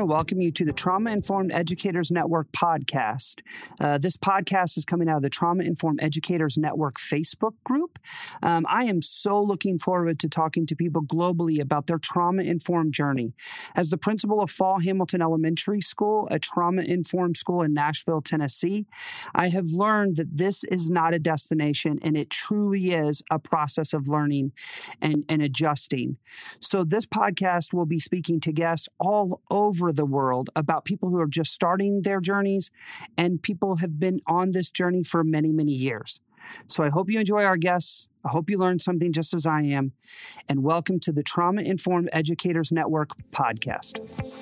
to welcome you to the Trauma Informed Educators Network podcast. This podcast is coming out of the Trauma Informed Educators Network Facebook group. I am so looking forward to talking to people globally about their trauma-informed journey. As the principal of Fall Hamilton Elementary School, a trauma-informed school in Nashville, Tennessee, I have learned that this is not a destination, and it truly is a process of learning and adjusting. So this podcast will be speaking to guests all over the world about people who are just starting their journeys and people have been on this journey for many, many years. So I hope you enjoy our guests. I hope you learned something just as I am. And welcome to the Trauma Informed Educators Network podcast.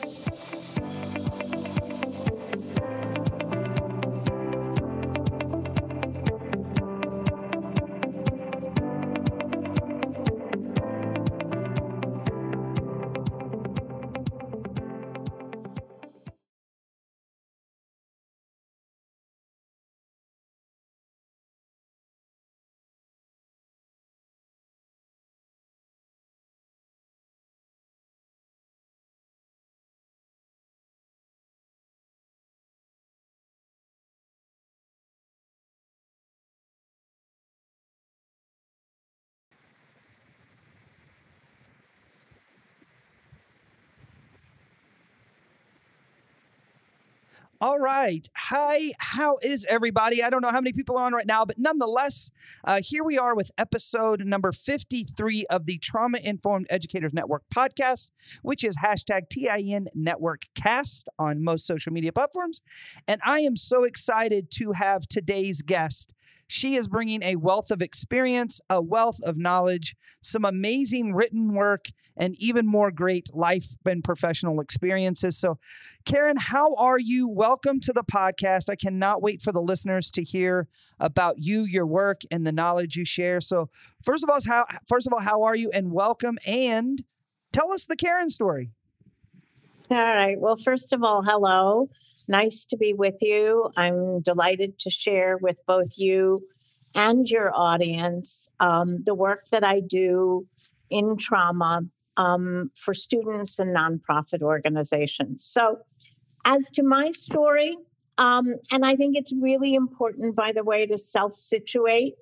All right. Hi, how is everybody? I don't know how many people are on right now, but nonetheless, here we are with episode number 53 of the Trauma Informed Educators Network podcast, which is hashtag TIN Network Cast on most social media platforms. And I am so excited to have today's guest. She is bringing a wealth of experience, a wealth of knowledge, some amazing written work, and even more great life and professional experiences. So, Karen, how are you? Welcome to the podcast. I cannot wait for the listeners to hear about you, your work, and the knowledge you share. So, first of all, how are you? And welcome. And tell us the Karen story. All right. Well, first of all, hello. Nice to be with you. I'm delighted to share with both you and your audience the work that I do in trauma for students and nonprofit organizations. So as to my story, and I think it's really important, by the way, to self-situate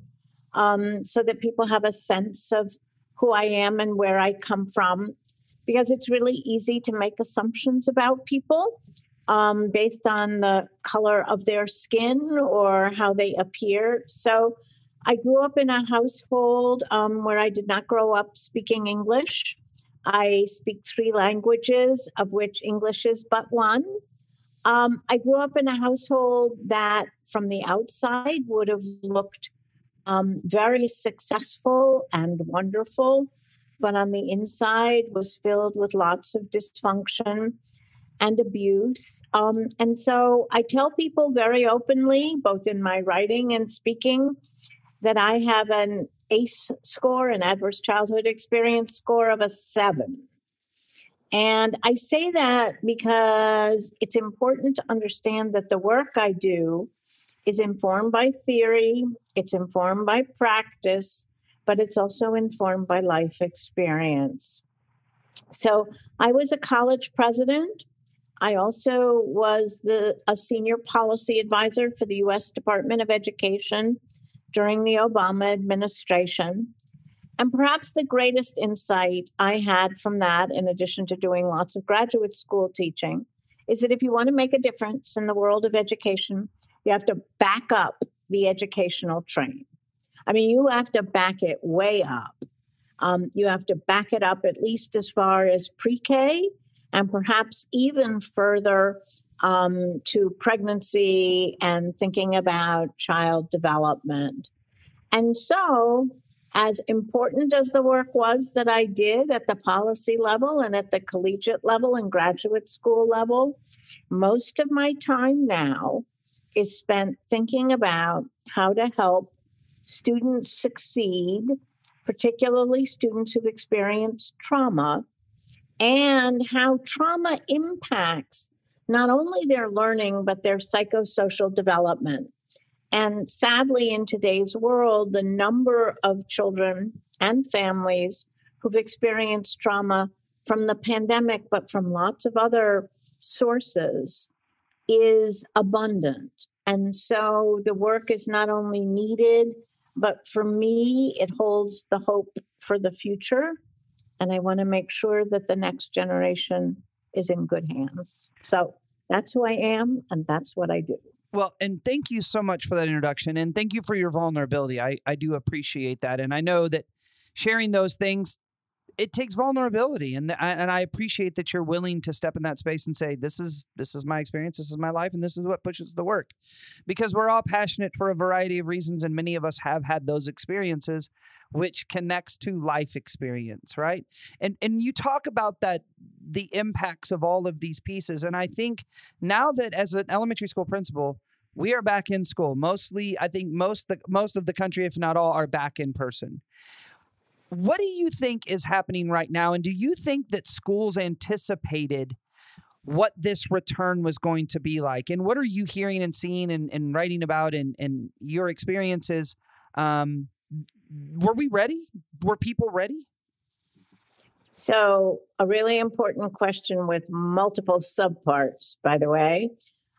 so that people have a sense of who I am and where I come from, because it's really easy to make assumptions about people based on the color of their skin or how they appear. So I grew up in a household where I did not grow up speaking English. I speak 3 languages, of which English is but one. I grew up in a household that from the outside would have looked very successful and wonderful, but on the inside was filled with lots of dysfunction and abuse. And so I tell people very openly, both in my writing and speaking, that I have an ACE score, an adverse childhood experience score of a 7. And I say that because it's important to understand that the work I do is informed by theory, it's informed by practice, but it's also informed by life experience. So I was a college president. I also was a senior policy advisor for the U.S. Department of Education during the Obama administration. And perhaps the greatest insight I had from that, in addition to doing lots of graduate school teaching, is that if you want to make a difference in the world of education, you have to back up the educational train. I mean, you have to back it way up. You have to back it up at least as far as pre-K, and perhaps even further to pregnancy and thinking about child development. And so, as important as the work was that I did at the policy level and at the collegiate level and graduate school level, most of my time now is spent thinking about how to help students succeed, particularly students who've experienced trauma, and how trauma impacts not only their learning, but their psychosocial development. And sadly, in today's world, the number of children and families who've experienced trauma from the pandemic, but from lots of other sources is abundant. And so the work is not only needed, but for me, it holds the hope for the future. And I want to make sure that the next generation is in good hands. So that's who I am, and that's what I do. Well, and thank you so much for that introduction, and thank you for your vulnerability. I do appreciate that, and I know that sharing those things, it takes vulnerability, and I appreciate that you're willing to step in that space and say, this is my experience, this is my life, and this is what pushes the work. Because we're all passionate for a variety of reasons, and many of us have had those experiences, which connects to life experience, right? And you talk about that, the impacts of all of these pieces, and I think now that as an elementary school principal, we are back in school. Mostly, I think most of the country, if not all, are back in person. What do you think is happening right now? And do you think that schools anticipated what this return was going to be like? And what are you hearing and seeing and writing about and your experiences? Were we ready? Were people ready? So, a really important question with multiple subparts, by the way.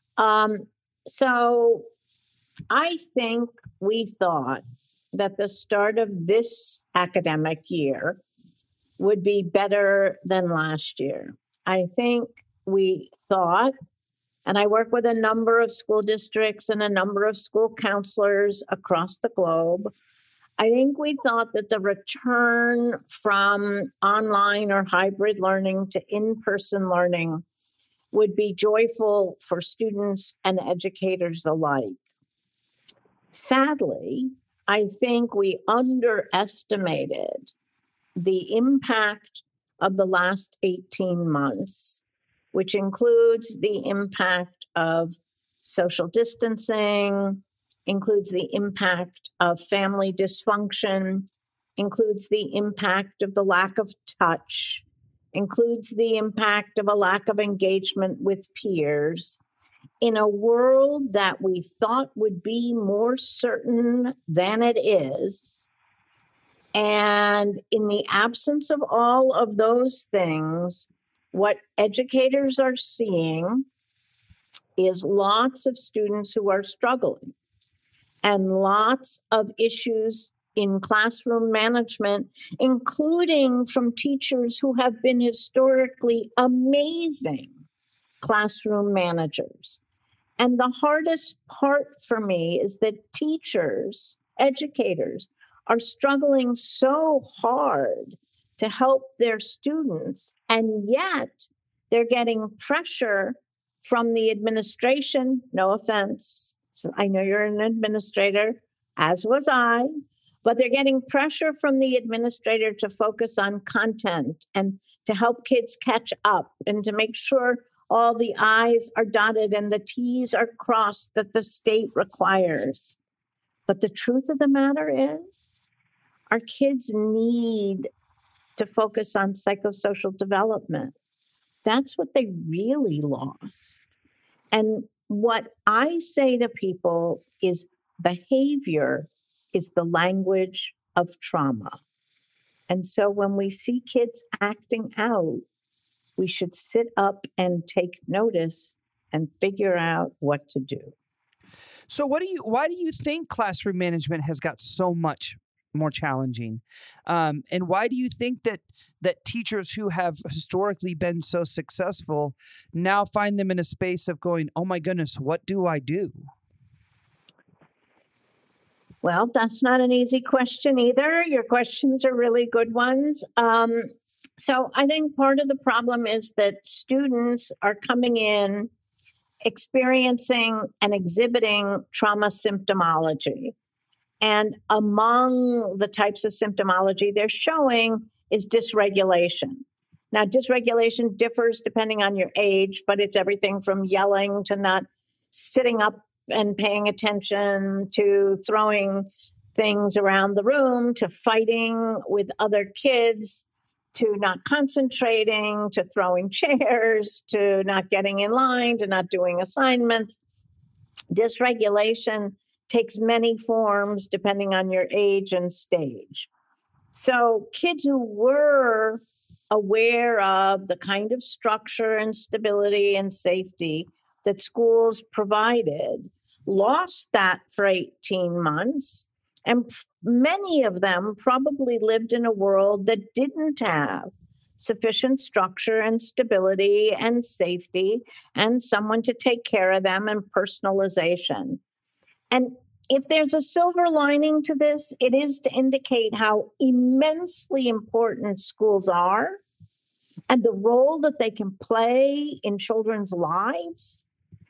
So, I think we thought that the start of this academic year would be better than last year. I think we thought, and I work with a number of school districts and a number of school counselors across the globe. I think we thought that the return from online or hybrid learning to in-person learning would be joyful for students and educators alike. Sadly, I think we underestimated the impact of the last 18 months, which includes the impact of social distancing, includes the impact of family dysfunction, includes the impact of the lack of touch, includes the impact of a lack of engagement with peers. In a world that we thought would be more certain than it is, and in the absence of all of those things, what educators are seeing is lots of students who are struggling and lots of issues in classroom management, including from teachers who have been historically amazing classroom managers. And the hardest part for me is that teachers, educators, are struggling so hard to help their students, and yet they're getting pressure from the administration. No offense. I know you're an administrator, as was I, but they're getting pressure from the administrator to focus on content and to help kids catch up and to make sure all the I's are dotted and the T's are crossed that the state requires. But the truth of the matter is, our kids need to focus on psychosocial development. That's what they really lost. And what I say to people is behavior is the language of trauma. And so when we see kids acting out, we should sit up and take notice and figure out what to do. So why do you think classroom management has got so much more challenging? And why do you think that teachers who have historically been so successful now find them in a space of going, oh my goodness, what do I do? Well, that's not an easy question either. Your questions are really good ones. So I think part of the problem is that students are coming in experiencing and exhibiting trauma symptomology. And among the types of symptomology they're showing is dysregulation. Now, dysregulation differs depending on your age, but it's everything from yelling to not sitting up and paying attention to throwing things around the room to fighting with other kids to not concentrating, to throwing chairs, to not getting in line, to not doing assignments. Dysregulation takes many forms depending on your age and stage. So kids who were aware of the kind of structure and stability and safety that schools provided, lost that for 18 months. And many of them probably lived in a world that didn't have sufficient structure and stability and safety and someone to take care of them and personalization. And if there's a silver lining to this, it is to indicate how immensely important schools are and the role that they can play in children's lives.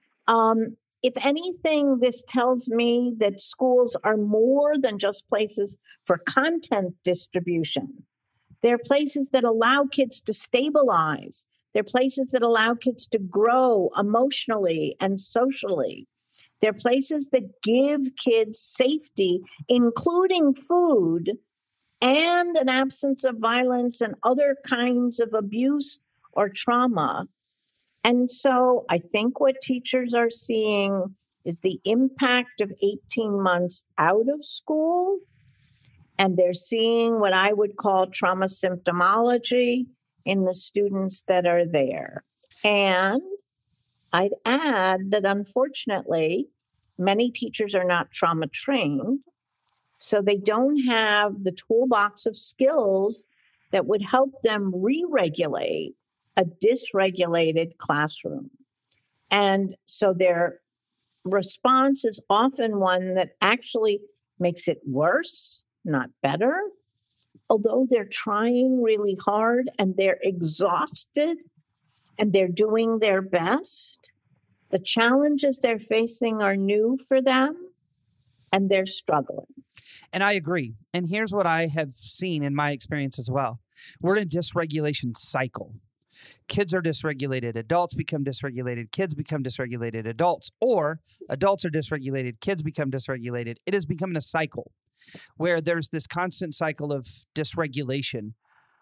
If anything, this tells me that schools are more than just places for content distribution. They're places that allow kids to stabilize. They're places that allow kids to grow emotionally and socially. They're places that give kids safety, including food and an absence of violence and other kinds of abuse or trauma. And so I think what teachers are seeing is the impact of 18 months out of school. And they're seeing what I would call trauma symptomology in the students that are there. And I'd add that unfortunately, many teachers are not trauma trained. So they don't have the toolbox of skills that would help them re-regulate a dysregulated classroom. And so their response is often one that actually makes it worse, not better. Although they're trying really hard and they're exhausted and they're doing their best, the challenges they're facing are new for them and they're struggling. And I agree. And here's what I have seen in my experience as well. We're in a dysregulation cycle. Kids are dysregulated, adults become dysregulated, kids become dysregulated, adults are dysregulated, kids become dysregulated. It is becoming a cycle where there's this constant cycle of dysregulation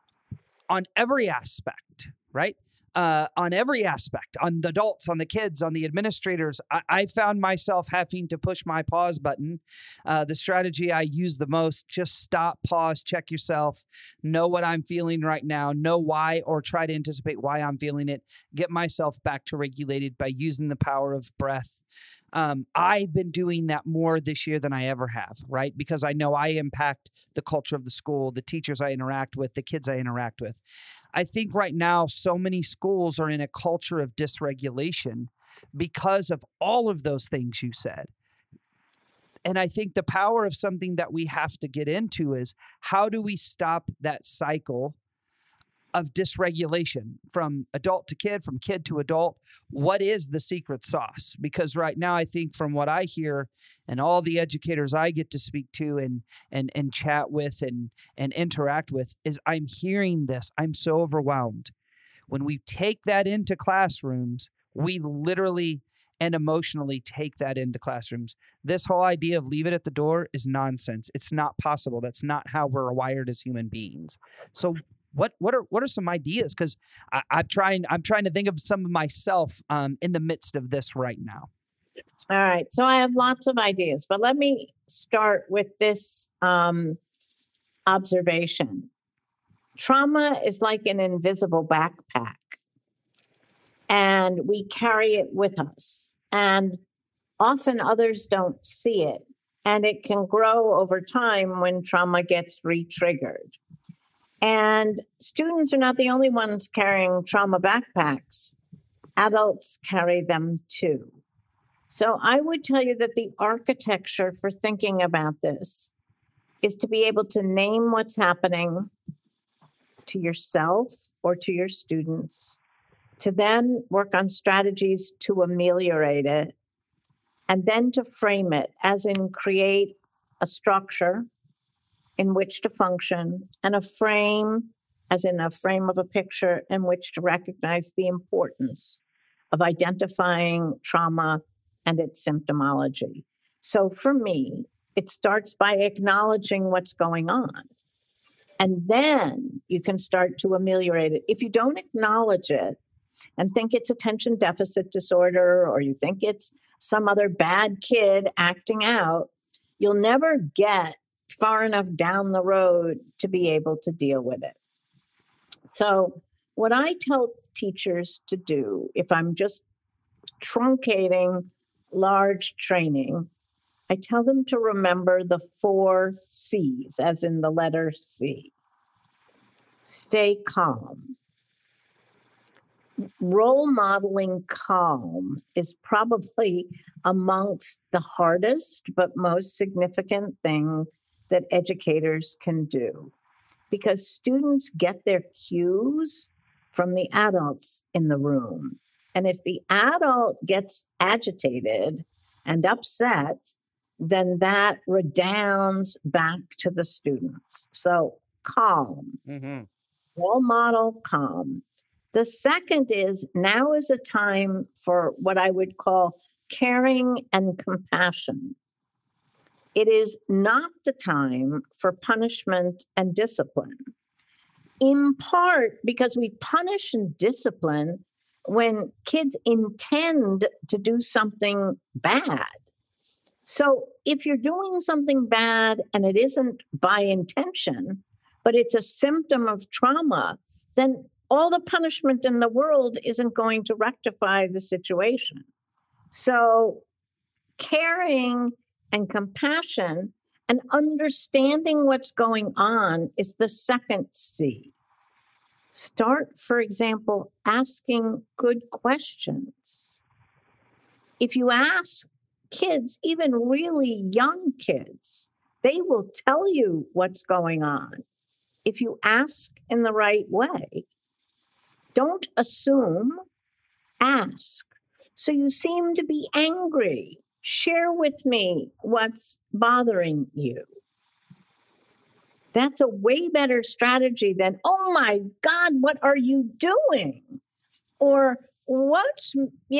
on every aspect, right? On every aspect, on the adults, on the kids, on the administrators. I found myself having to push my pause button. The strategy I use the most, just stop, pause, check yourself, know what I'm feeling right now, know why, or try to anticipate why I'm feeling it, get myself back to regulated by using the power of breath. I've been doing that more this year than I ever have, right? Because I know I impact the culture of the school, the teachers I interact with, the kids I interact with. I think right now, so many schools are in a culture of dysregulation because of all of those things you said. And I think the power of something that we have to get into is how do we stop that cycle of dysregulation from adult to kid, from kid to adult? What is the secret sauce? Because right now, I think from what I hear and all the educators I get to speak to and chat with and interact with is I'm hearing this. I'm so overwhelmed. When we take that into classrooms, we literally and emotionally take that into classrooms. This whole idea of leave it at the door is nonsense. It's not possible. That's not how we're wired as human beings. So what are some ideas? Because I'm trying to think of some of myself in the midst of this right now. All right. So I have lots of ideas, but let me start with this observation. Trauma is like an invisible backpack, and we carry it with us. And often others don't see it, and it can grow over time when trauma gets re-triggered. And students are not the only ones carrying trauma backpacks. Adults carry them too. So I would tell you that the architecture for thinking about this is to be able to name what's happening to yourself or to your students, to then work on strategies to ameliorate it, and then to frame it as in create a structure in which to function, and a frame, as in a frame of a picture, in which to recognize the importance of identifying trauma and its symptomology. So for me, it starts by acknowledging what's going on. And then you can start to ameliorate it. If you don't acknowledge it and think it's attention deficit disorder, or you think it's some other bad kid acting out, you'll never get far enough down the road to be able to deal with it. So, what I tell teachers to do, if I'm just truncating large training, I tell them to remember the 4 C's, as in the letter C. Stay calm. Role modeling calm is probably amongst the hardest but most significant thing that educators can do, because students get their cues from the adults in the room. And if the adult gets agitated and upset, then that redounds back to the students. So calm, role model, calm. The second is, now is a time for what I would call caring and compassion. It is not the time for punishment and discipline, in part because we punish and discipline when kids intend to do something bad. So if you're doing something bad and it isn't by intention, but it's a symptom of trauma, then all the punishment in the world isn't going to rectify the situation. So caring and compassion and understanding what's going on is the second C. Start, for example, asking good questions. If you ask kids, even really young kids, they will tell you what's going on if you ask in the right way. Don't assume, ask. So you seem to be angry. Share with me what's bothering you. That's a way better strategy than, oh my God, what are you doing? Or what's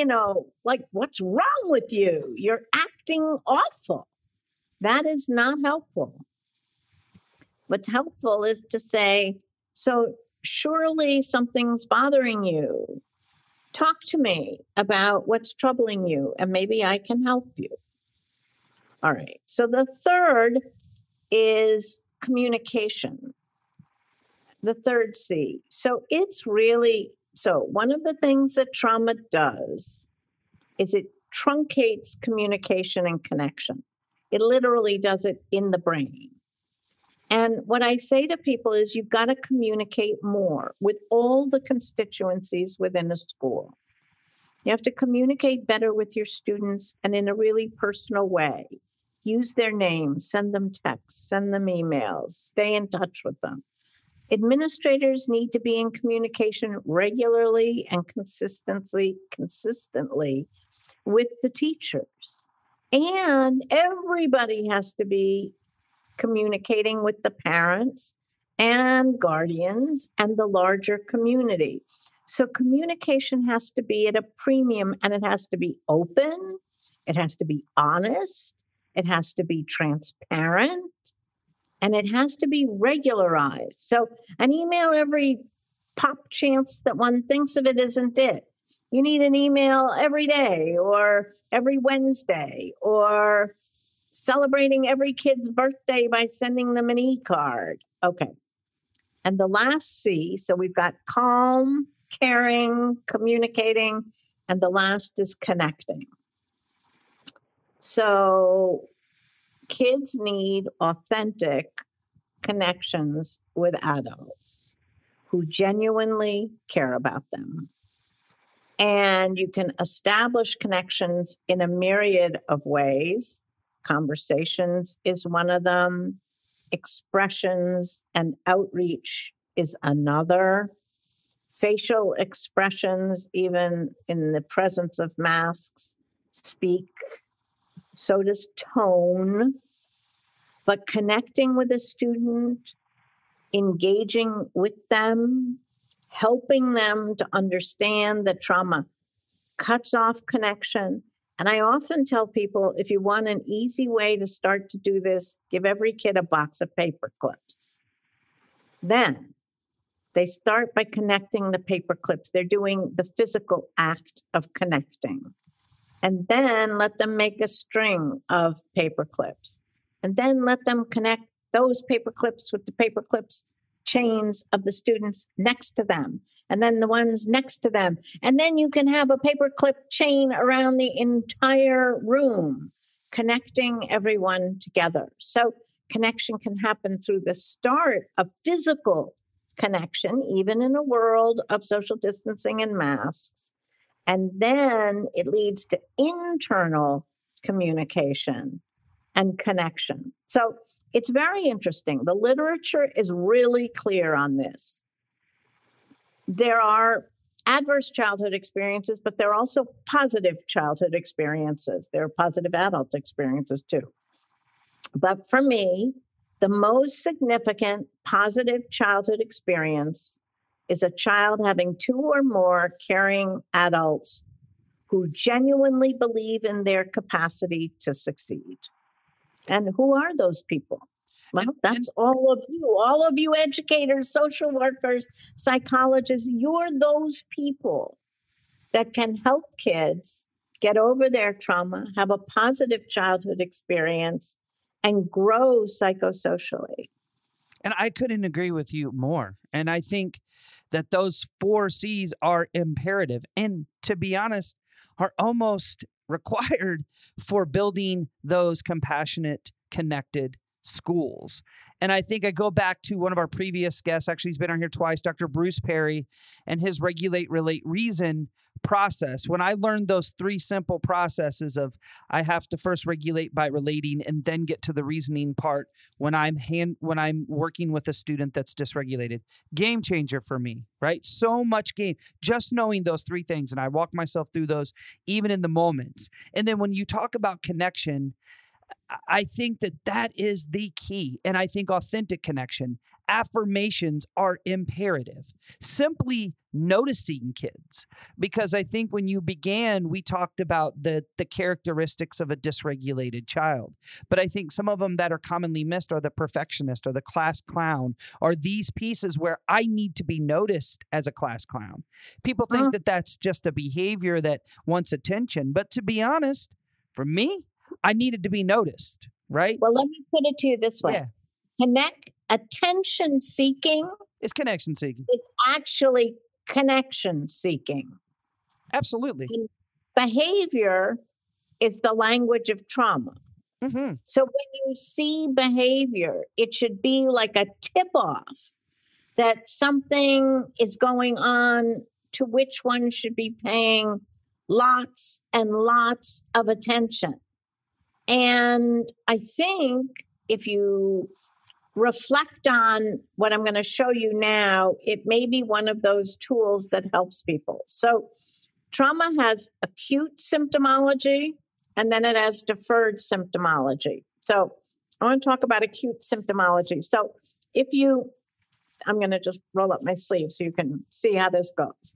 wrong with you? You're acting awful. That is not helpful. What's helpful is to say, so surely something's bothering you. Talk to me about what's troubling you, and maybe I can help you. All right. So the third is communication. The third C. So one of the things that trauma does is it truncates communication and connection. It literally does it in the brain. And what I say to people is, you've got to communicate more with all the constituencies within a school. You have to communicate better with your students and in a really personal way. Use their names, send them texts, send them emails, stay in touch with them. Administrators need to be in communication regularly and consistently with the teachers. And everybody has to be communicating with the parents and guardians and the larger community. So communication has to be at a premium, and it has to be open, it has to be honest, it has to be transparent, and it has to be regularized. So an email every pop chance that one thinks of it isn't it. You need an email every day or every Wednesday, or celebrating every kid's birthday by sending them an e-card. Okay. And the last C, so we've got calm, caring, communicating, and the last is connecting. So kids need authentic connections with adults who genuinely care about them. And you can establish connections in a myriad of ways. Conversations is one of them. Expressions and outreach is another. Facial expressions, even in the presence of masks, speak. So does tone. But connecting with a student, engaging with them, helping them to understand that trauma cuts off connection. And I often tell people, if you want an easy way to start to do this, give every kid a box of paper clips. Then they start by connecting the paper clips. They're doing the physical act of connecting. And then let them make a string of paper clips. And then let them connect those paper clips with the paper clips chains of the students next to them, and then the ones next to them. And then you can have a paperclip chain around the entire room, connecting everyone together. So connection can happen through the start of physical connection, even in a world of social distancing and masks. And then it leads to internal communication and connection. So it's very interesting. The literature is really clear on this. There are adverse childhood experiences, but there are also positive childhood experiences. There are positive adult experiences too. But for me, the most significant positive childhood experience is a child having 2 or more caring adults who genuinely believe in their capacity to succeed. And who are those people? Well, that's all of you educators, social workers, psychologists. You're those people that can help kids get over their trauma, have a positive childhood experience, and grow psychosocially. And I couldn't agree with you more. And I think that those 4 C's are imperative. And to be honest, are almost required for building those compassionate, connected schools. And I think I go back to one of our previous guests, actually he's been on here twice, Dr. Bruce Perry, and his regulate, relate, reason process. When I learned those 3 simple processes of I have to first regulate by relating and then get to the reasoning part when I'm working with a student that's dysregulated, game changer for me, right? So much game, just knowing those 3 things. And I walk myself through those even in the moments. And then when you talk about connection, I think that is the key. And I think authentic connection, affirmations are imperative. Simply noticing kids, because I think when you began, we talked about the characteristics of a dysregulated child. But I think some of them that are commonly missed are the perfectionist or the class clown, or these pieces where I need to be noticed as a class clown. People think that that's just a behavior that wants attention. But to be honest, for me, I needed to be noticed, right? Well, let me put it to you this way. Yeah. Attention seeking is connection seeking. It's actually connection seeking. Absolutely. And behavior is the language of trauma. Mm-hmm. So when you see behavior, it should be like a tip off that something is going on to which one should be paying lots and lots of attention. And I think if you reflect on what I'm going to show you now, it may be one of those tools that helps people. So trauma has acute symptomology, and then it has deferred symptomology. So I want to talk about acute symptomology. So I'm going to just roll up my sleeve so you can see how this goes.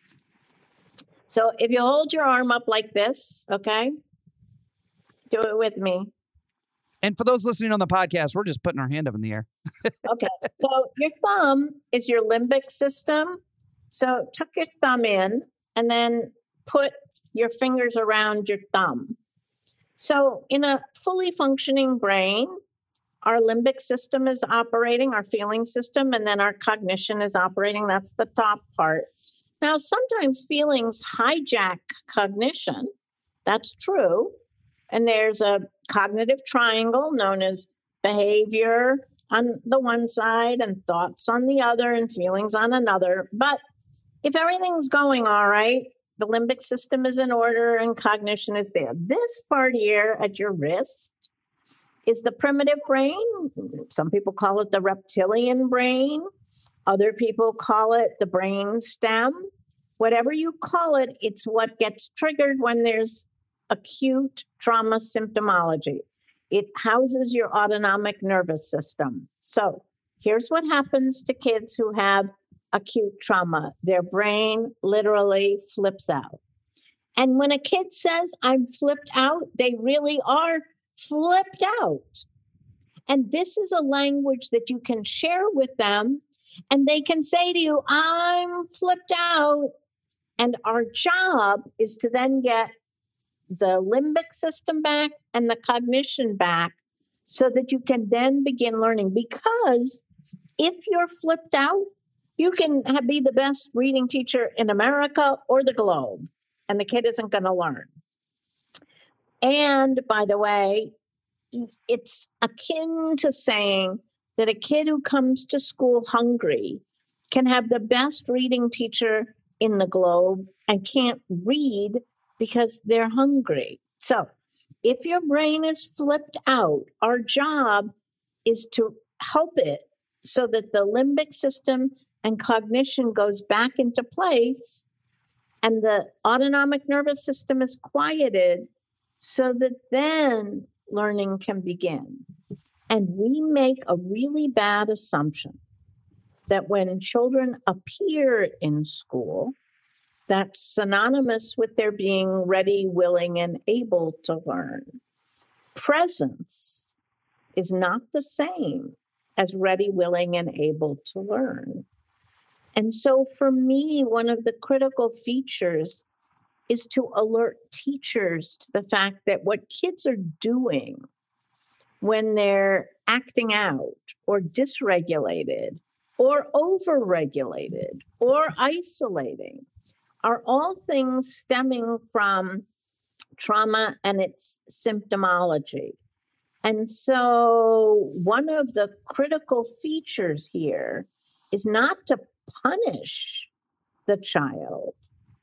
So if you hold your arm up like this, okay? Do it with me. And for those listening on the podcast, we're just putting our hand up in the air. Okay. So your thumb is your limbic system. So tuck your thumb in and then put your fingers around your thumb. So in a fully functioning brain, our limbic system is operating, our feeling system, and then our cognition is operating. That's the top part. Now, sometimes feelings hijack cognition. That's true. And there's a cognitive triangle known as behavior on the one side and thoughts on the other and feelings on another. But if everything's going all right, the limbic system is in order and cognition is there. This part here at your wrist is the primitive brain. Some people call it the reptilian brain. Other people call it the brain stem. Whatever you call it, it's what gets triggered when there's acute trauma symptomology. It houses your autonomic nervous system. So here's what happens to kids who have acute trauma. Their brain literally flips out. And when a kid says, I'm flipped out, they really are flipped out. And this is a language that you can share with them, and they can say to you, I'm flipped out. And our job is to then get the limbic system back and the cognition back so that you can then begin learning. Because if you're flipped out, you can be the best reading teacher in America or the globe, and the kid isn't going to learn. And by the way, it's akin to saying that a kid who comes to school hungry can have the best reading teacher in the globe and can't read because they're hungry. So if your brain is flipped out, our job is to help it so that the limbic system and cognition goes back into place and the autonomic nervous system is quieted so that then learning can begin. And we make a really bad assumption that when children appear in school, that's synonymous with their being ready, willing, and able to learn. Presence is not the same as ready, willing, and able to learn. And so for me, one of the critical features is to alert teachers to the fact that what kids are doing when they're acting out or dysregulated or overregulated or isolating are all things stemming from trauma and its symptomology. And so one of the critical features here is not to punish the child,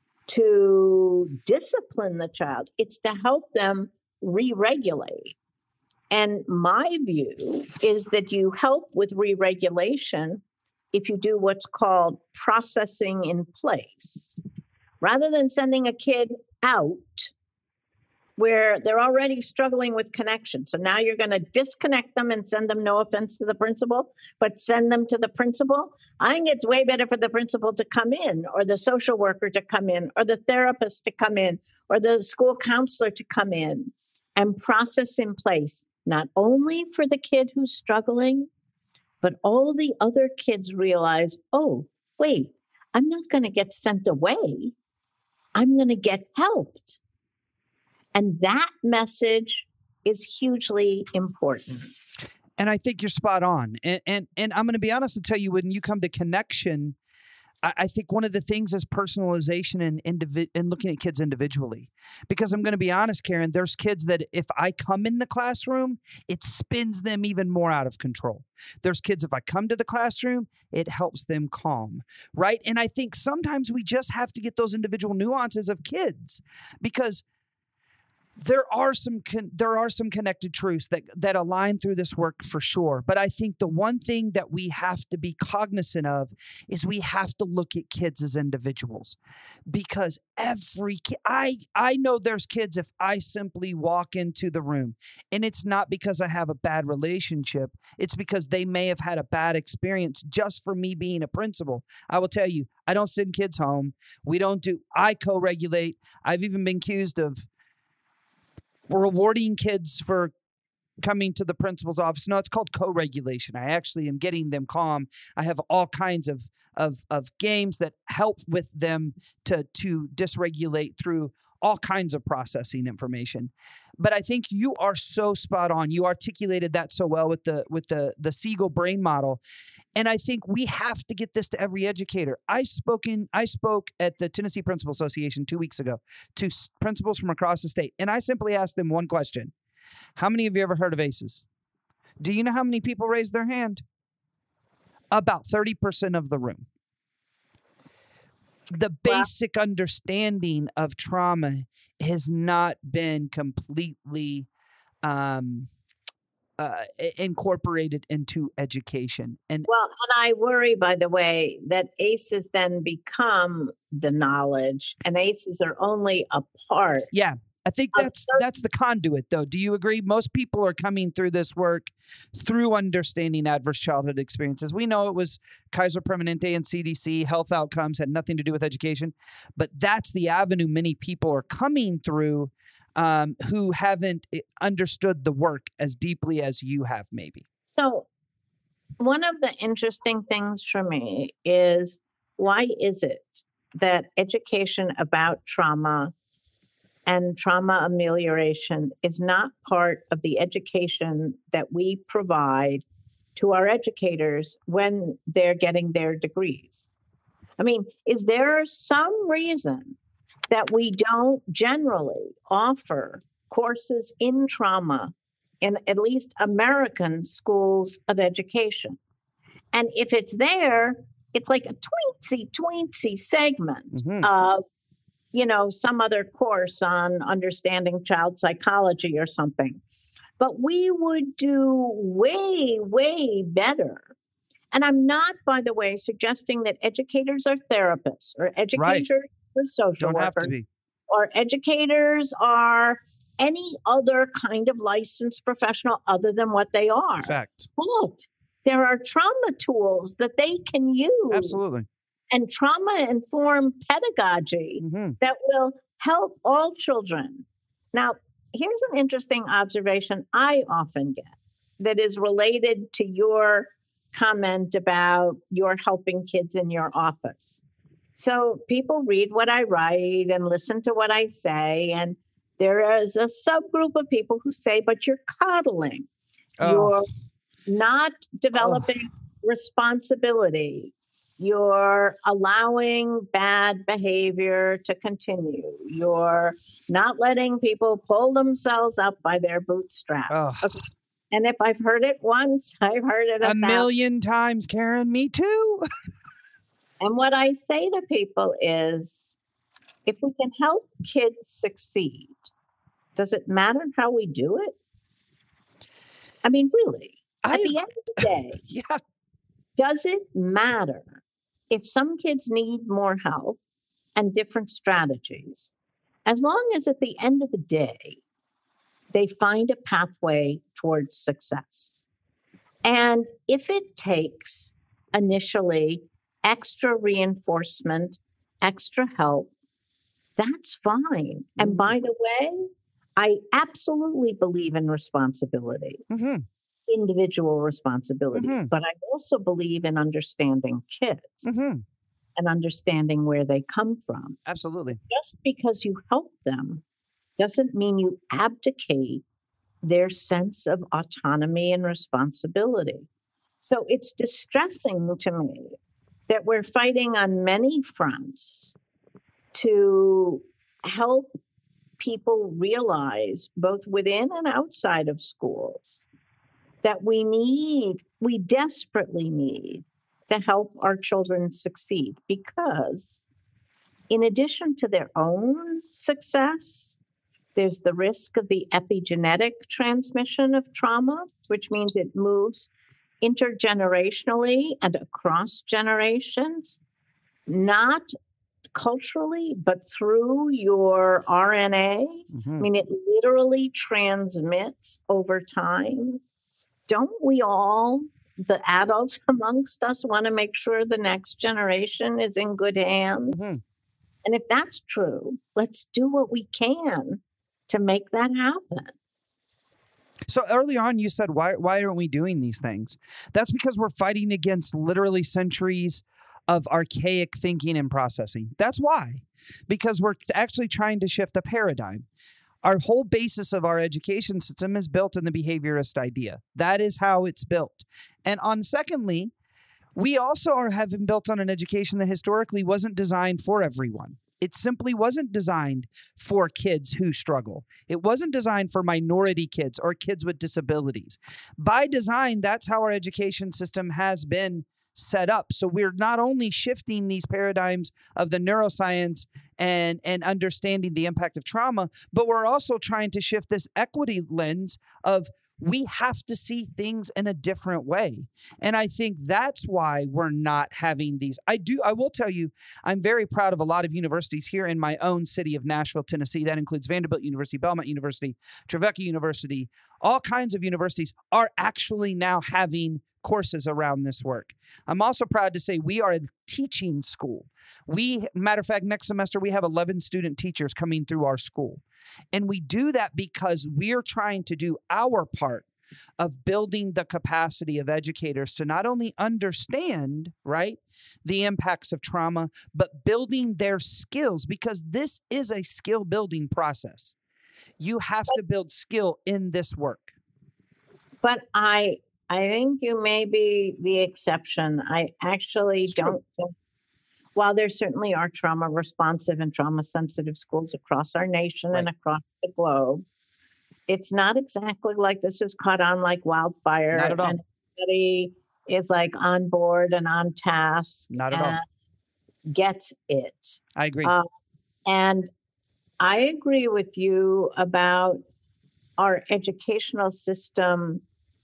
to discipline the child. It's to help them re-regulate. And my view is that you help with re-regulation if you do what's called processing in place. Rather than sending a kid out where they're already struggling with connection. So now you're going to disconnect them and send them, no offense to the principal, but send them to the principal. I think it's way better for the principal to come in, or the social worker to come in, or the therapist to come in, or the school counselor to come in and process in place, not only for the kid who's struggling, but all the other kids realize, oh, wait, I'm not going to get sent away. I'm going to get helped. And that message is hugely important. And I think you're spot on. And I'm going to be honest and tell you, when you come to connection, I think one of the things is personalization and looking at kids individually. Because I'm going to be honest, Karen, there's kids that if I come in the classroom, it spins them even more out of control. There's kids, if I come to the classroom, it helps them calm, right? And I think sometimes we just have to get those individual nuances of kids, because there are some connected truths that align through this work for sure. But I think the one thing that we have to be cognizant of is we have to look at kids as individuals, because I know there's kids, if I simply walk into the room, and it's not because I have a bad relationship, it's because they may have had a bad experience just for me being a principal. I will tell you, I don't send kids home. I co-regulate. I've even been accused of rewarding kids for coming to the principal's office. No, it's called co-regulation. I actually am getting them calm. I have all kinds of games that help with them to dysregulate through all kinds of processing information. But I think you are so spot on. You articulated that so well with the Siegel brain model. And I think we have to get this to every educator. I spoke at the Tennessee Principal Association 2 weeks ago to principals from across the state. And I simply asked them one question. How many of you ever heard of ACEs? Do you know how many people raised their hand? About 30% of the room. The basic understanding of trauma has not been completely incorporated into education. And I worry, by the way, that ACEs then become the knowledge, and ACEs are only a part. Yeah, I think that's the conduit, though. Do you agree? Most people are coming through this work through understanding adverse childhood experiences. We know it was Kaiser Permanente and CDC, health outcomes had nothing to do with education, but that's the avenue many people are coming through who haven't understood the work as deeply as you have, maybe. So one of the interesting things for me is, why is it that education about trauma and trauma amelioration is not part of the education that we provide to our educators when they're getting their degrees? I mean, is there some reason that we don't generally offer courses in trauma in at least American schools of education? And if it's there, it's like a tweensy segment of, some other course on understanding child psychology or something. But we would do way, way better. And I'm not, by the way, suggesting that educators are therapists or educators are social Don't have workers to be. or educators are any other kind of licensed professional other than what they are. Fact. But there are trauma tools that they can use. Absolutely. And trauma-informed pedagogy that will help all children. Now, here's an interesting observation I often get that is related to your comment about you're helping kids in your office. So people read what I write and listen to what I say. And there is a subgroup of people who say, but you're coddling. You're not developing responsibility. You're allowing bad behavior to continue. You're not letting people pull themselves up by their bootstraps. Okay. And if I've heard it once, I've heard it a million times, Karen. Me too. And what I say to people is, if we can help kids succeed, does it matter how we do it? I mean, really, at the end of the day, does it matter if some kids need more help and different strategies, as long as at the end of the day, they find a pathway towards success? And if it takes initially extra reinforcement, extra help, that's fine. And by the way, I absolutely believe in responsibility, individual responsibility, but I also believe in understanding kids and understanding where they come from. Absolutely. Just because you help them doesn't mean you abdicate their sense of autonomy and responsibility. So it's distressing to me that we're fighting on many fronts to help people realize, both within and outside of schools, that we desperately need to help our children succeed, because in addition to their own success, there's the risk of the epigenetic transmission of trauma, which means it moves intergenerationally and across generations, not culturally, but through your RNA. I mean, it literally transmits over time. Don't we all, the adults amongst us, want to make sure the next generation is in good hands? And if that's true, let's do what we can to make that happen. So early on, you said, why aren't we doing these things? That's because we're fighting against literally centuries of archaic thinking and processing. That's why. Because we're actually trying to shift a paradigm. Our whole basis of our education system is built in the behaviorist idea. That is how it's built. And secondly, we also have been built on an education that historically wasn't designed for everyone. It simply wasn't designed for kids who struggle. It wasn't designed for minority kids or kids with disabilities. By design, that's how our education system has been set up. So we're not only shifting these paradigms of the neuroscience and understanding the impact of trauma, but we're also trying to shift this equity lens of we have to see things in a different way. And I think that's why we're not having these. I will tell you, I'm very proud of a lot of universities here in my own city of Nashville, Tennessee. That includes Vanderbilt University, Belmont University, Trevecca University. All kinds of universities are actually now having courses around this work. I'm also proud to say we are a teaching school. Matter of fact, next semester, we have 11 student teachers coming through our school. And we do that because we're trying to do our part of building the capacity of educators to not only understand, the impacts of trauma, but building their skills, because this is a skill building process. You have to build skill in this work. But I I think you may be the exception. I actually It's true. don't think, while there certainly are trauma responsive and trauma sensitive schools across our nation and Right. across the globe, it's not exactly like this is caught on like Not wildfire at all. and everybody is like on board and on task Not at all. and gets it. I agree. Uh, and I agree with you about our educational system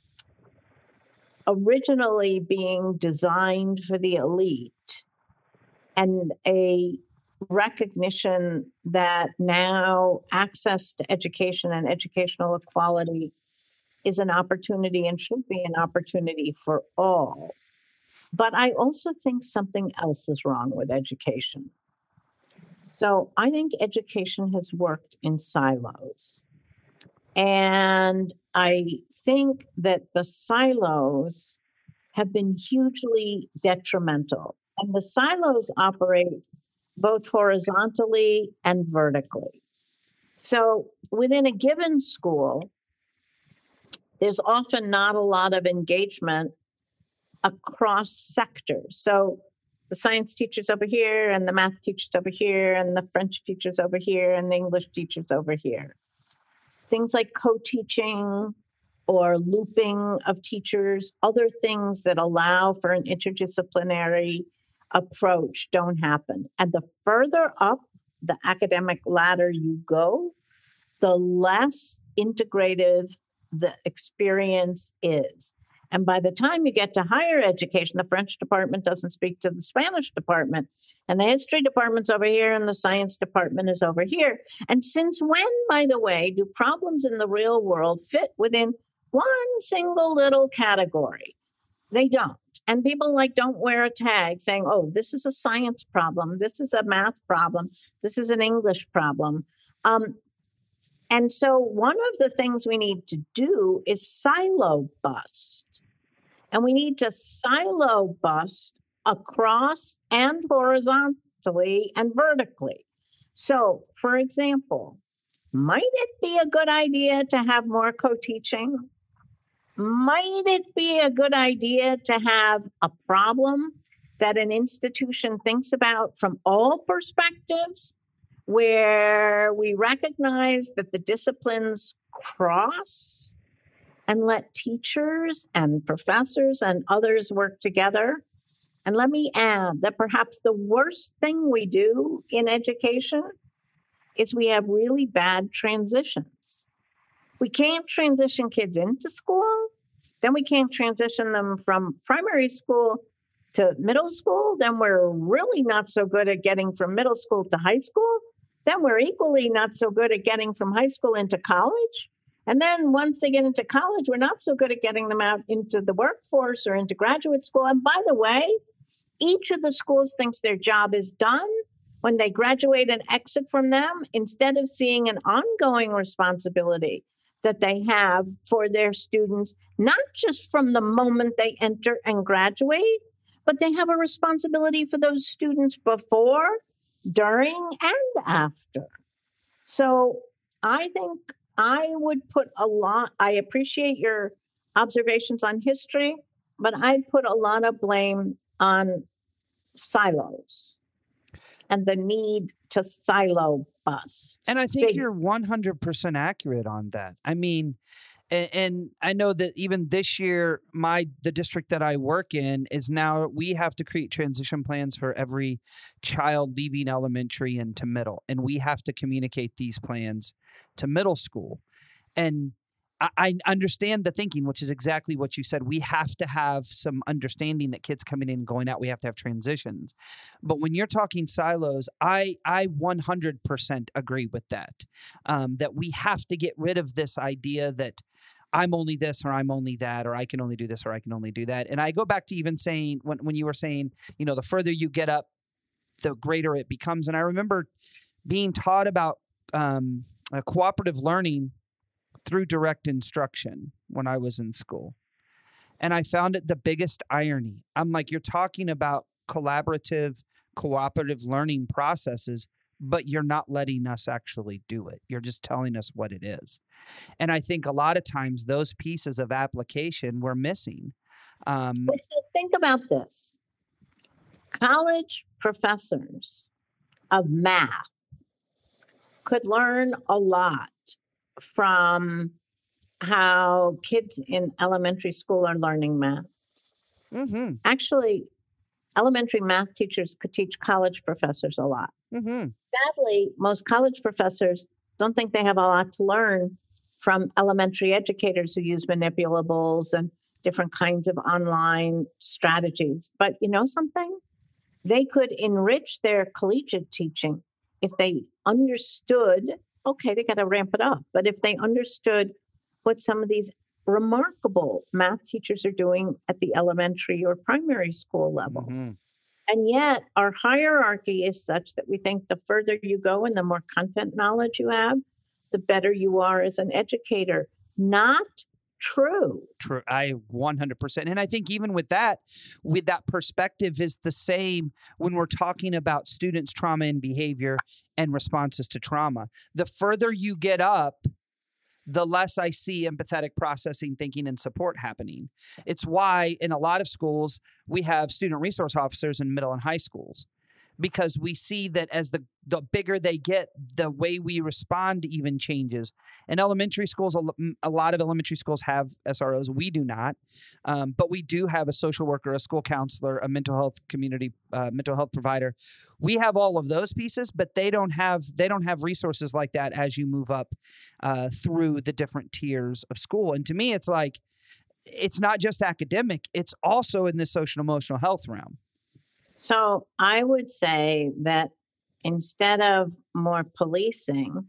originally being designed for the elite and a recognition that now access to education and educational equality is an opportunity and should be an opportunity for all. But I also think something else is wrong with education. So I think education has worked in silos. And I think that the silos have been hugely detrimental. And the silos operate both horizontally and vertically. So within a given school, there's often not a lot of engagement across sectors. So the science teachers over here, and the math teachers over here, and the French teachers over here, and the English teachers over here. Things like co-teaching or looping of teachers, other things that allow for an interdisciplinary approach don't happen. And the further up the academic ladder you go, the less integrative the experience is. And by the time you get to higher education, the French department doesn't speak to the Spanish department, and the history department's over here, and the science department is over here. And since when, by the way, do problems in the real world fit within one single little category? They don't. And people like don't wear a tag saying, oh, this is a science problem, this is a math problem, this is an English problem. And so one of the things we need to do is silo bust. And we need to silo bust across and horizontally and vertically. So, for example, might it be a good idea to have more co-teaching? Might it be a good idea to have a problem that an institution thinks about from all perspectives, where we recognize that the disciplines cross and let teachers and professors and others work together? And let me add that perhaps the worst thing we do in education is we have really bad transitions. We can't transition kids into school, then we can't transition them from primary school to middle school, then we're really not so good at getting from middle school to high school, then we're equally not so good at getting from high school into college. And then once they get into college, we're not so good at getting them out into the workforce or into graduate school. And by the way, each of the schools thinks their job is done when they graduate and exit from them, instead of seeing an ongoing responsibility that they have for their students, not just from the moment they enter and graduate, but they have a responsibility for those students before, during, and after. So I think I would put a lot, I appreciate your observations on history, but I'd put a lot of blame on silos and the need to silo bust. And I think you're 100% accurate on that. I mean, and I know that even this year, the district that I work in is now, we have to create transition plans for every child leaving elementary into middle. And we have to communicate these plans to middle school. And I understand the thinking, which is exactly what you said. We have to have some understanding that kids coming in and going out, we have to have transitions. But when you're talking silos, I 100% agree with that, that we have to get rid of this idea that I'm only this or I'm only that, or I can only do this or I can only do that. And I go back to even saying, when you were saying, the further you get up, the greater it becomes. And I remember being taught about cooperative learning through direct instruction when I was in school. And I found it the biggest irony. I'm like, you're talking about collaborative, cooperative learning processes, but you're not letting us actually do it. You're just telling us what it is. And I think a lot of times those pieces of application we're missing. Well, so think about this. College professors of math could learn a lot from how kids in elementary school are learning math. Mm-hmm. Actually, elementary math teachers could teach college professors a lot. Mm-hmm. Sadly, most college professors don't think they have a lot to learn from elementary educators who use manipulables and different kinds of online strategies. But you know something? They could enrich their collegiate teaching if they understood, okay, they got to ramp it up, but if they understood what some of these remarkable math teachers are doing at the elementary or primary school level. Mm-hmm. And yet our hierarchy is such that we think the further you go and the more content knowledge you have, the better you are as an educator. Not true. True. I 100%. And I think even with that perspective is the same when we're talking about students' trauma and behavior and responses to trauma. The further you get up, the less I see empathetic processing, thinking, and support happening. It's why in a lot of schools, we have student resource officers in middle and high schools, because we see that as the bigger they get, the way we respond even changes. In elementary schools, a lot of elementary schools have SROs. We do not, but we do have a social worker, a school counselor, a mental health provider. We have all of those pieces, but they don't have resources like that as you move up through the different tiers of school. And to me, it's like, it's not just academic, it's also in the social emotional health realm. So I would say that instead of more policing,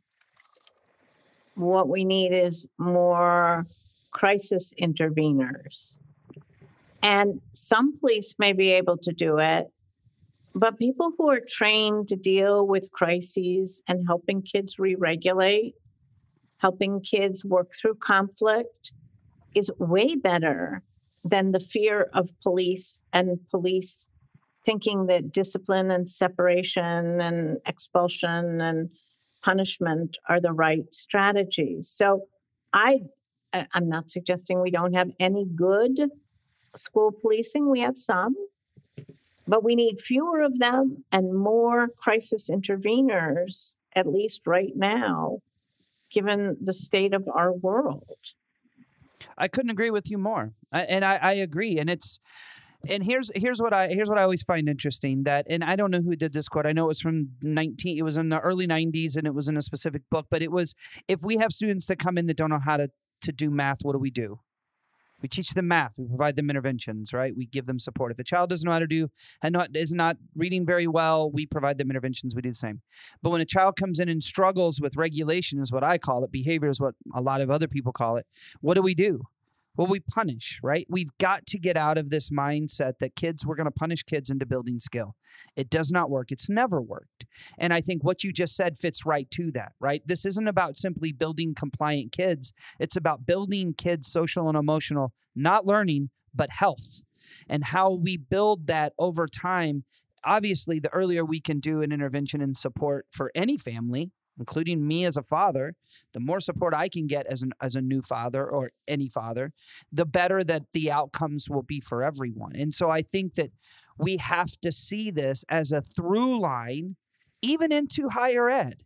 what we need is more crisis interveners. And some police may be able to do it, but people who are trained to deal with crises and helping kids re-regulate, helping kids work through conflict is way better than the fear of police and police thinking that discipline and separation and expulsion and punishment are the right strategies. So I'm not suggesting we don't have any good school policing. We have some, but we need fewer of them and more crisis interveners, at least right now, given the state of our world. I couldn't agree with you more. I agree. And here's what I always find interesting, that, and I don't know who did this quote. I know it was it was in the early 90s and it was in a specific book, but it was, if we have students that come in that don't know how to do math, what do? We teach them math. We provide them interventions, right? We give them support. If a child doesn't know how to do and is not reading very well, we provide them interventions. We do the same. But when a child comes in and struggles with regulation, is what I call it, behavior is what a lot of other people call it, what do? Well, we punish, right? We've got to get out of this mindset that we're going to punish kids into building skill. It does not work. It's never worked. And I think what you just said fits right to that, right? This isn't about simply building compliant kids. It's about building kids' social and emotional, not learning, but health. And how we build that over time. Obviously, the earlier we can do an intervention and support for any family, including me as a father, the more support I can get as a new father or any father, the better that the outcomes will be for everyone. And so I think that we have to see this as a through line, even into higher ed,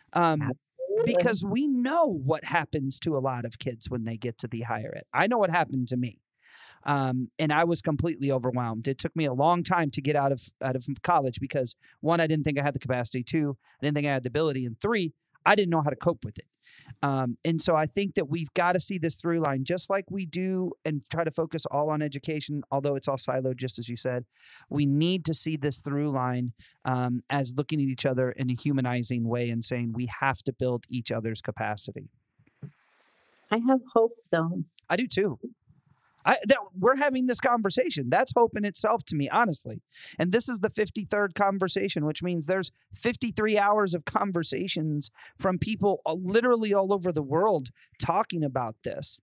because we know what happens to a lot of kids when they get to the higher ed. I know what happened to me. And I was completely overwhelmed. It took me a long time to get out of college because, one, I didn't think I had the capacity. Two, I didn't think I had the ability. And three, I didn't know how to cope with it. And so I think that we've got to see this through line, just like we do and try to focus all on education, although it's all siloed, just as you said. We need to see this through line as looking at each other in a humanizing way and saying we have to build each other's capacity. I have hope, though. I do too. We're having this conversation. That's hope in itself to me, honestly. And this is the 53rd conversation, which means there's 53 hours of conversations from people literally all over the world talking about this.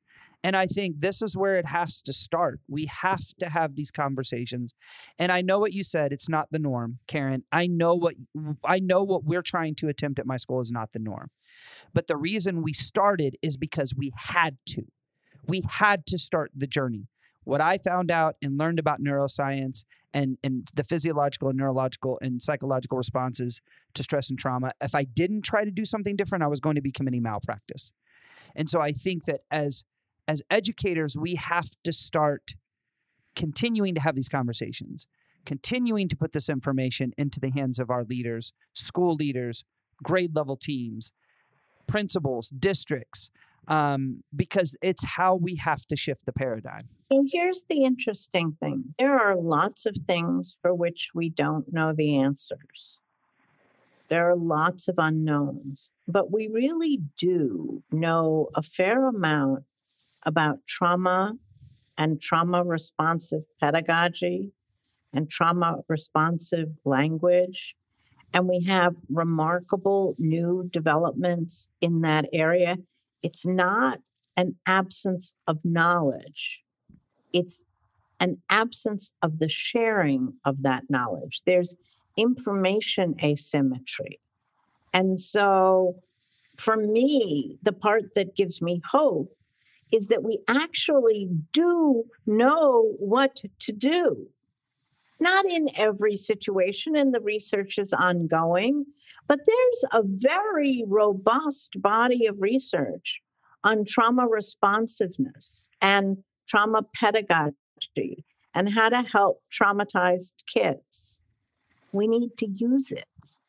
And I think this is where it has to start. We have to have these conversations. And I know what you said, it's not the norm, Karen. I know what we're trying to attempt at my school is not the norm. But the reason we started is because we had to. We had to start the journey. What I found out and learned about neuroscience and the physiological and neurological and psychological responses to stress and trauma, if I didn't try to do something different, I was going to be committing malpractice. And so I think that as educators, we have to start continuing to have these conversations, continuing to put this information into the hands of our leaders, school leaders, grade level teams, principals, districts, because it's how we have to shift the paradigm. And here's the interesting thing. There are lots of things for which we don't know the answers. There are lots of unknowns, but we really do know a fair amount about trauma and trauma responsive pedagogy and trauma responsive language. And we have remarkable new developments in that area. It's not an absence of knowledge. It's an absence of the sharing of that knowledge. There's information asymmetry. And so for me, the part that gives me hope is that we actually do know what to do. Not in every situation, and the research is ongoing, but there's a very robust body of research on trauma responsiveness and trauma pedagogy and how to help traumatized kids. We need to use it.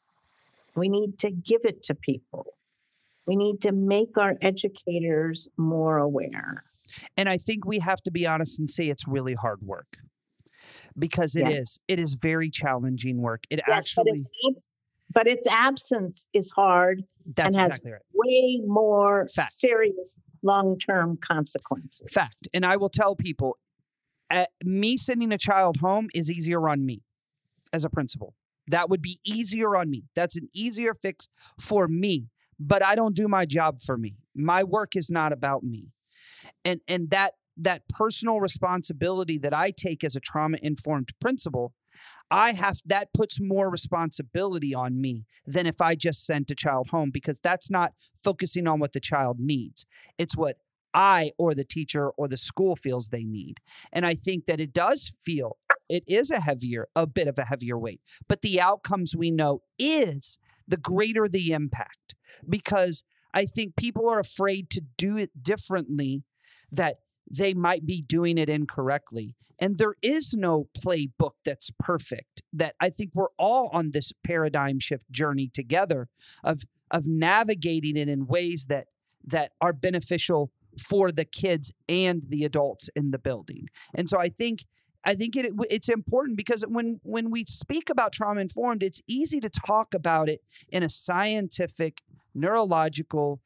We need to give it to people. We need to make our educators more aware. And I think we have to be honest and say it's really hard work. Because it is. It is very challenging work. But its absence is hard. That's and has exactly right. Way more serious long-term consequences. Fact. And I will tell people, me sending a child home is easier on me as a principal. That would be easier on me. That's an easier fix for me. But I don't do my job for me. My work is not about me. And that personal responsibility that I take as a trauma-informed principal, that puts more responsibility on me than if I just sent a child home, because that's not focusing on what the child needs. It's what I or the teacher or the school feels they need. And I think that it is a bit of a heavier weight, but the outcomes we know is the greater the impact, because I think people are afraid to do it differently, that they might be doing it incorrectly. And there is no playbook that's perfect. That I think we're all on this paradigm shift journey together of navigating it in ways that are beneficial for the kids and the adults in the building. And so I think it's important, because when we speak about trauma informed, it's easy to talk about it in a scientific, neurological,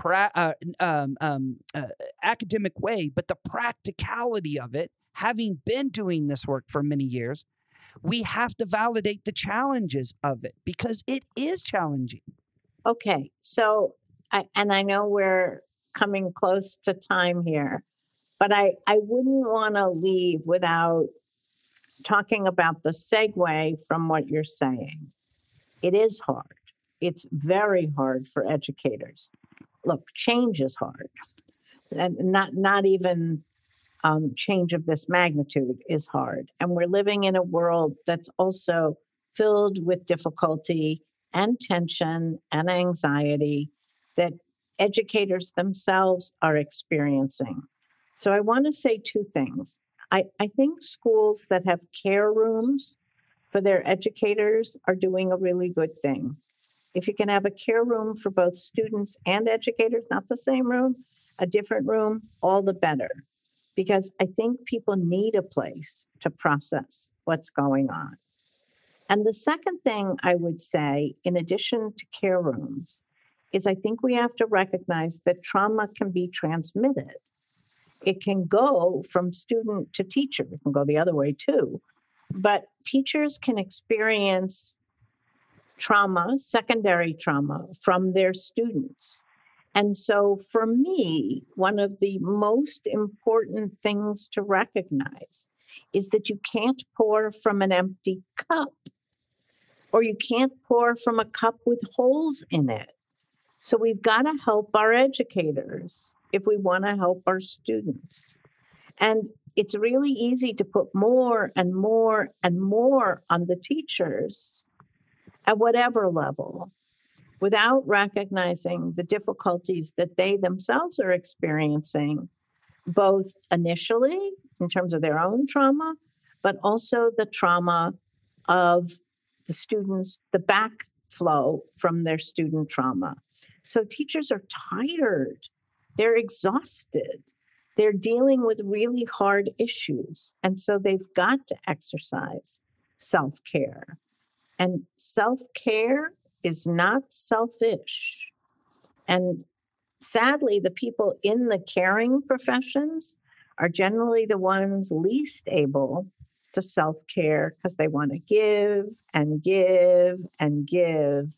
academic way, but the practicality of it, having been doing this work for many years, we have to validate the challenges of it, because it is challenging. Okay, so I know we're coming close to time here, but I wouldn't want to leave without talking about the segue from what you're saying. It is hard. It's very hard for educators. Look, change is hard, and not even change of this magnitude is hard. And we're living in a world that's also filled with difficulty and tension and anxiety that educators themselves are experiencing. So I want to say two things. I think schools that have care rooms for their educators are doing a really good thing. If you can have a care room for both students and educators, not the same room, a different room, all the better. Because I think people need a place to process what's going on. And the second thing I would say, in addition to care rooms, is I think we have to recognize that trauma can be transmitted. It can go from student to teacher. It can go the other way too. But teachers can experience trauma, secondary trauma, from their students. And so for me, one of the most important things to recognize is that you can't pour from an empty cup, or you can't pour from a cup with holes in it. So we've got to help our educators if we want to help our students. And it's really easy to put more and more and more on the teachers at whatever level without recognizing the difficulties that they themselves are experiencing, both initially in terms of their own trauma, but also the trauma of the students, the backflow from their student trauma. So teachers are tired, they're exhausted, they're dealing with really hard issues. And so they've got to exercise self-care. And self-care is not selfish. And sadly, the people in the caring professions are generally the ones least able to self-care because they want to give and give and give.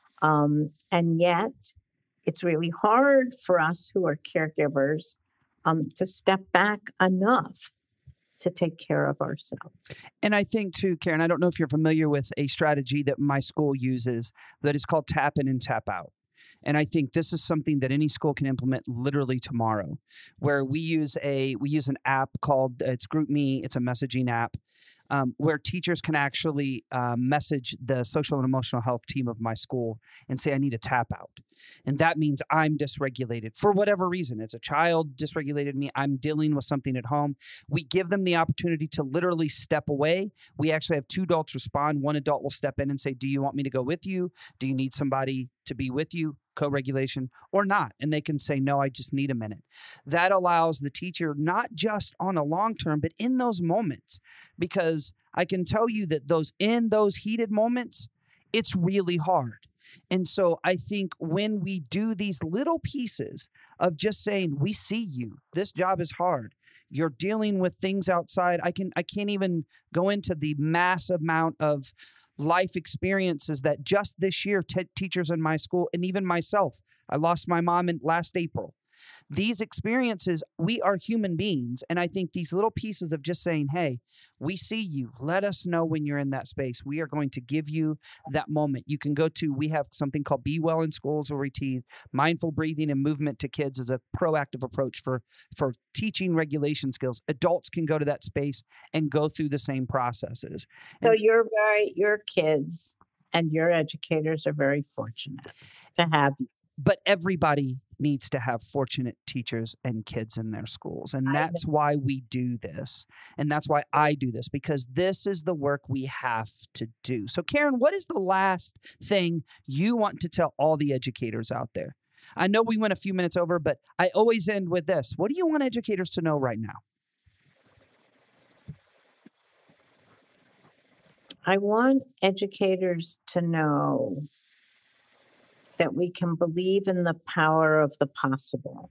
And yet, it's really hard for us who are caregivers to step back enough to take care of ourselves. And I think too, Karen, I don't know if you're familiar with a strategy that my school uses that is called tap in and tap out. And I think this is something that any school can implement literally tomorrow, where we use an app called, it's GroupMe. It's a messaging app where teachers can actually message the social and emotional health team of my school and say, I need a tap out. And that means I'm dysregulated for whatever reason. As a child dysregulated me, I'm dealing with something at home. We give them the opportunity to literally step away. We actually have 2 adults respond. One adult will step in and say, do you want me to go with you? Do you need somebody to be with you? Co-regulation or not. And they can say, no, I just need a minute. That allows the teacher not just on a long term, but in those moments, because I can tell you that in those heated moments, it's really hard. And so I think when we do these little pieces of just saying, we see you, this job is hard. You're dealing with things outside. I can't even go into the massive amount of life experiences that just this year, teachers in my school, and even myself, I lost my mom last April. These experiences, we are human beings. And I think these little pieces of just saying, hey, we see you. Let us know when you're in that space. We are going to give you that moment. You can we have something called Be Well in Schools, where we teach mindful breathing and movement to kids as a proactive approach for teaching regulation skills. Adults can go to that space and go through the same processes. So your kids and your educators are very fortunate to have you. But everybody needs to have fortunate teachers and kids in their schools. And that's why we do this. And that's why I do this, because this is the work we have to do. So Karen, what is the last thing you want to tell all the educators out there? I know we went a few minutes over, but I always end with this. What do you want educators to know right now? I want educators to know that we can believe in the power of the possible.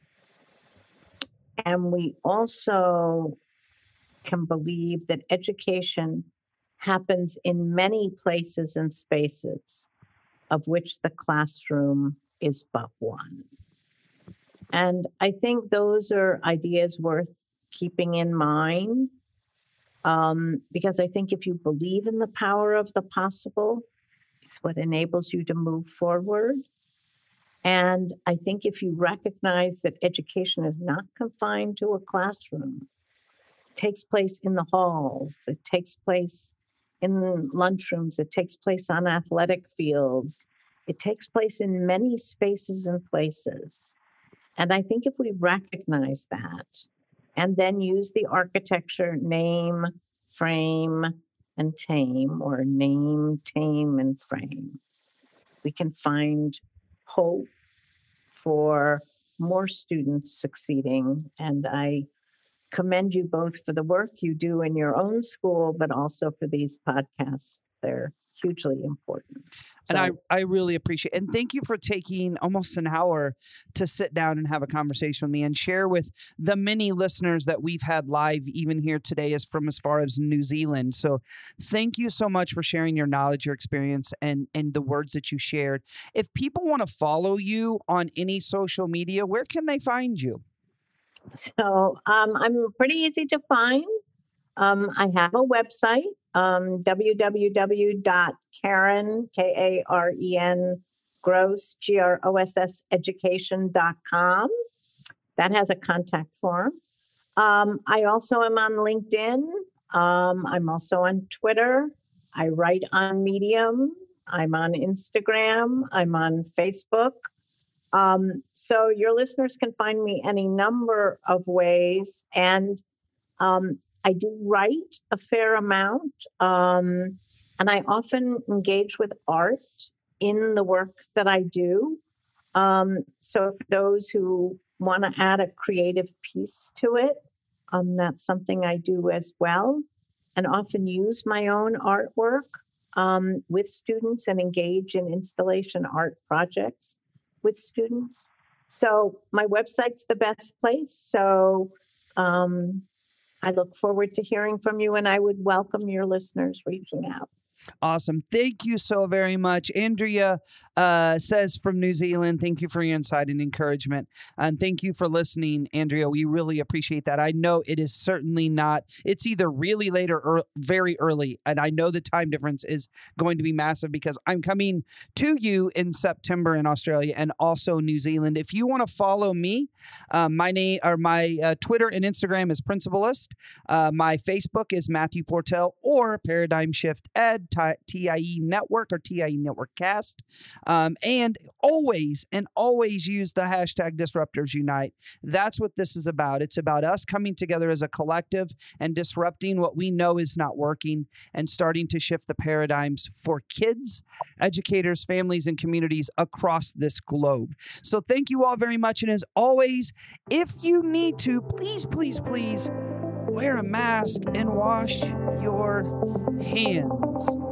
And we also can believe that education happens in many places and spaces, of which the classroom is but one. And I think those are ideas worth keeping in mind, because I think if you believe in the power of the possible, it's what enables you to move forward. And I think if you recognize that education is not confined to a classroom, it takes place in the halls, it takes place in lunchrooms, it takes place on athletic fields, it takes place in many spaces and places. And I think if we recognize that and then use the architecture name, frame, and tame, or name, tame, and frame, we can find hope for more students succeeding. And I commend you both for the work you do in your own school, but also for these podcasts. They're hugely important. And I really appreciate it. And thank you for taking almost an hour to sit down and have a conversation with me and share with the many listeners that we've had live even here today as far as New Zealand. So thank you so much for sharing your knowledge, your experience, and the words that you shared. If people want to follow you on any social media, where can they find you? So I'm pretty easy to find. I have a website, www.Karen, Karen, Gross, Gross, education.com. That has a contact form. I also am on LinkedIn. I'm also on Twitter. I write on Medium. I'm on Instagram. I'm on Facebook. So your listeners can find me any number of ways. And I do write a fair amount, and I often engage with art in the work that I do. So for those who want to add a creative piece to it, that's something I do as well, and often use my own artwork with students and engage in installation art projects with students. So my website's the best place. So I look forward to hearing from you, and I would welcome your listeners reaching out. Awesome. Thank you so very much. Andrea says from New Zealand, thank you for your insight and encouragement. And thank you for listening, Andrea. We really appreciate that. I know it is certainly not, it's either really late or very early. And I know the time difference is going to be massive because I'm coming to you in September in Australia and also New Zealand. If you want to follow me, my Twitter and Instagram is Principalist. My Facebook is Matthew Portell or Paradigm Shift Ed. TIE Network or TIE Network Cast. And always use the hashtag Disruptors Unite. That's what this is about. It's about us coming together as a collective and disrupting what we know is not working and starting to shift the paradigms for kids, educators, families, and communities across this globe. So thank you all very much. And as always, if you need to, please wear a mask and wash your hands.